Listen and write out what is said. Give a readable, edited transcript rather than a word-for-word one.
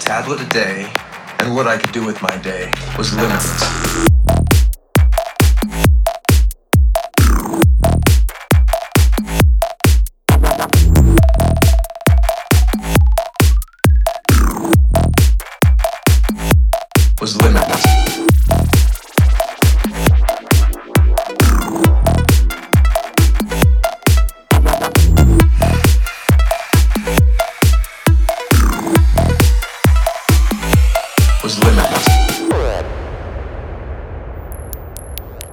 tablet a day, and what I could do with my day was limitless.